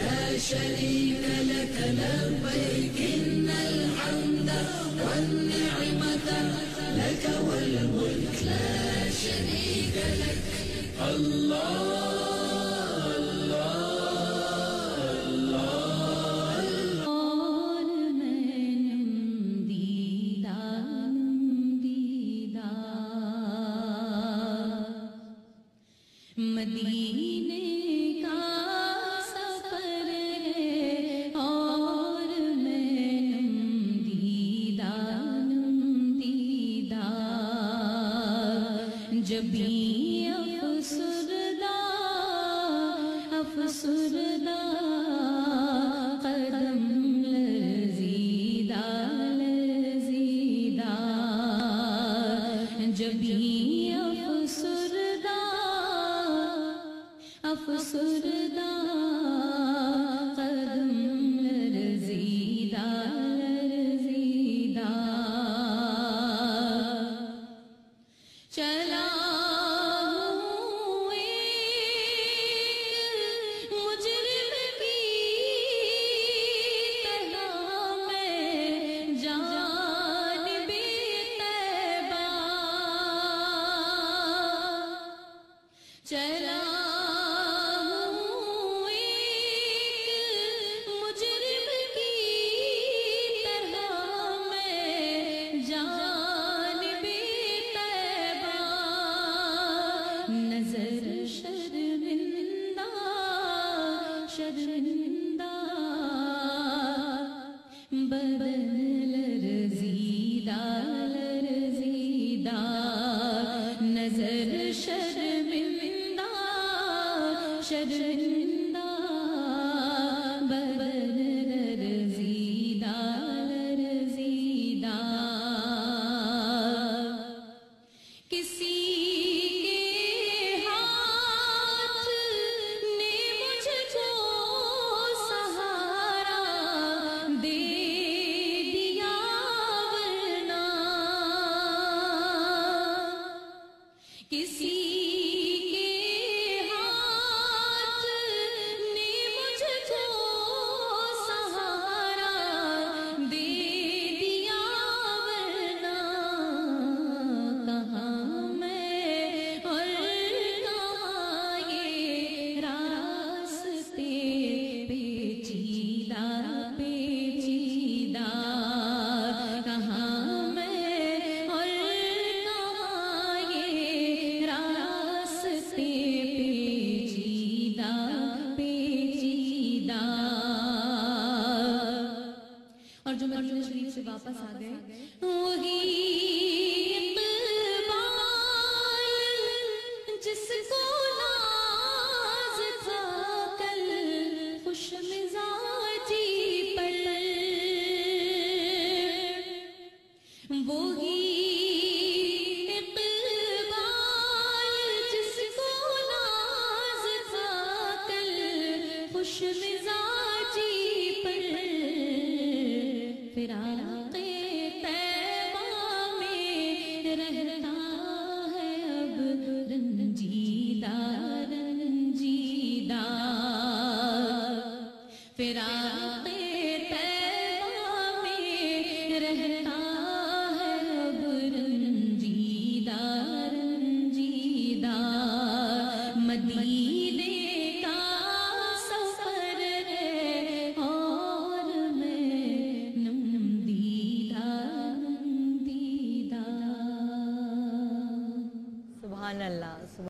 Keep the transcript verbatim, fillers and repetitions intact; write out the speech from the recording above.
لا شريك لك لبيك إن الحمد والنعمة لك والملك لا شريك لك الله مدینے کا سفر ہے اور میں دیدہ دیدہ جبھی افسردہ افسردہ قدم لرزیدہ لرزیدہ جبھی افسردہ افسردہ قدم لرزیدہ لرزیدہ چلا ہوں ایک مجرم کی طرح میں جانب طیبہ چلا نظر شرمندہ شرمندہ بدن لرزیدہ لرزیدہ نظر شرمندہ شرمندہ بدن لرزیدہ لرزیدہ کسی کسی کے ہاتھ نے مجھ کو سہارا دے دیا ورنہ کہاں میں اور کہاں یہ راستے پیچیدہ پیچیدہ کہاں میں اور جو مدینہ شریف سے واپس آ گئے وہی اقبال جس کو ناز تھا کل خوش مزاجی پر وہی اقبال جس کو ناز تھا کل خوش مزاجی پر فراق طیبہ میں رہتا ہے اب رنجیدہ رنجیدہ فراق طیبہ میں رہتا ہے اب رنجیدہ رنجیدہ مدینے سبحان اللہ.